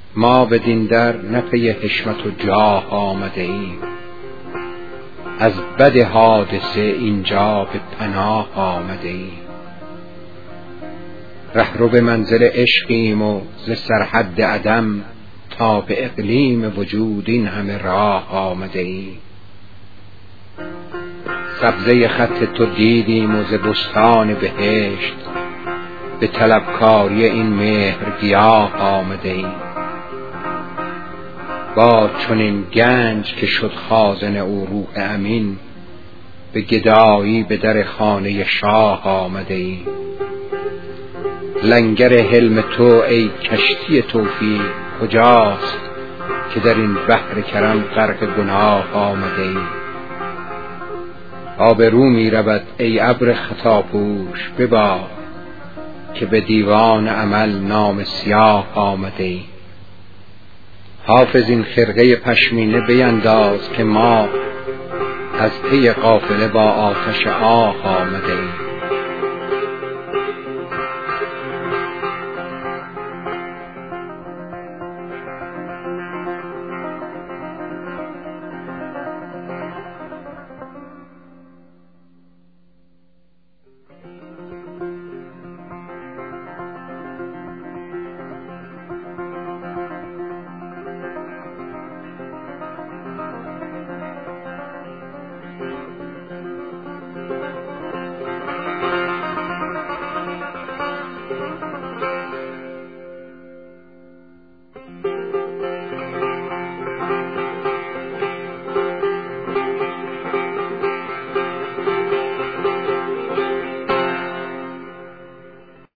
ما بدین در نه پی حشمت و جاه آمده ایم، از بد حادثه اینجا به پناه آمده ایم. رهرو به منزل عشقیم و ز سرحد عدم تا به اقلیم وجود این همه راه آمده ایم. سبزه خط تو دیدیم و ز بستان بهشت به طلبکاری این مهر گیاه آمده ایم. با چنین گنج که شد خازن او روح امین، به گدایی به در خانه شاه آمده ایم. لنگر حلم تو ای کشتی توفیق کجاست که در این بحر کرم غرق گناه آمده ایم. آب رو می رود ای ابر خطاپوش ببار که به دیوان عمل نام سیاه آمده ایم. حافظ این خرقه پشمینه بینداز که ما از پی قافله با آتش آه آمده ایم.